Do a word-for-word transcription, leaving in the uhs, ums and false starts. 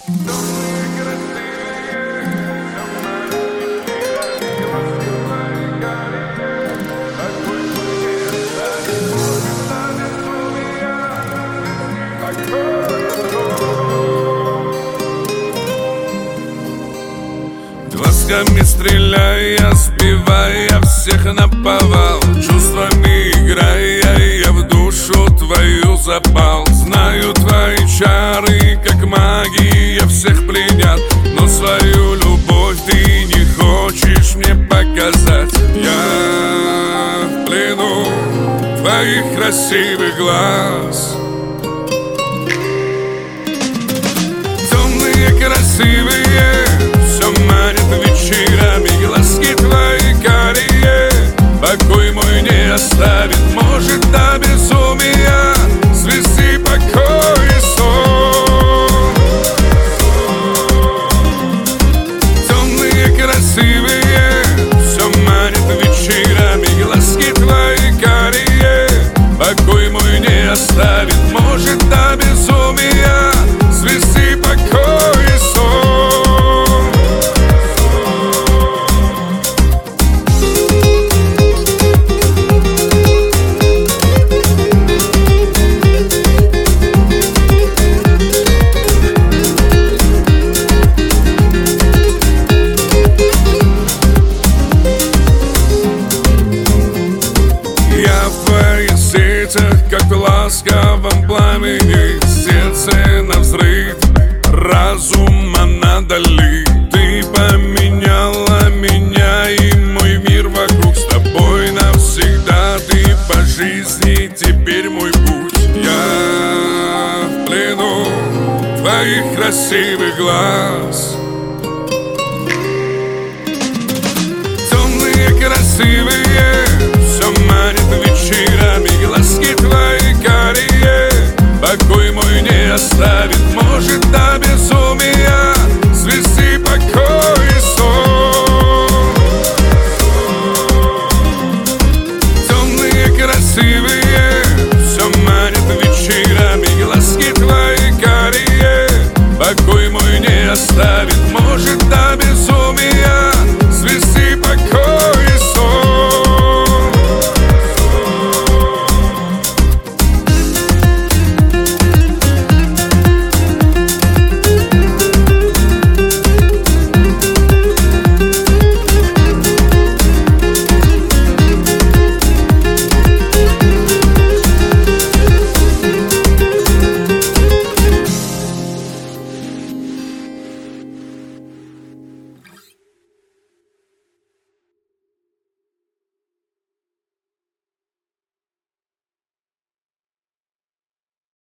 Глазками стреляя, сбивая всех наповал, чувствами играя, я в душу твою запал. Знаю, твои чары, как магия, всех пленят, но свою любовь ты не хочешь мне показать. Я в плену твоих красивых глаз, темные, красивые, все манит вечерами, глазки твои карие. Покой мой не оставит, может до безумия свести покой и сон. Темные, красивые, все манит вечерами, глазки твои карие. Покой мой не оставит, может до безумия свести покой и сон. Как в ласковом пламени, сердце навзрыв, разума надали. Ты поменяла меня и мой мир вокруг, с тобой навсегда. Ты по жизни теперь мой путь. Я в плену твоих красивых глаз, темные, красивые, все манит вечерами, глазки твои карие. Покой мой не оставит, может до безумия свести покой и сон. Темные, красивые, все манит вечерами, глазки твои карие. Покой мой не оставит.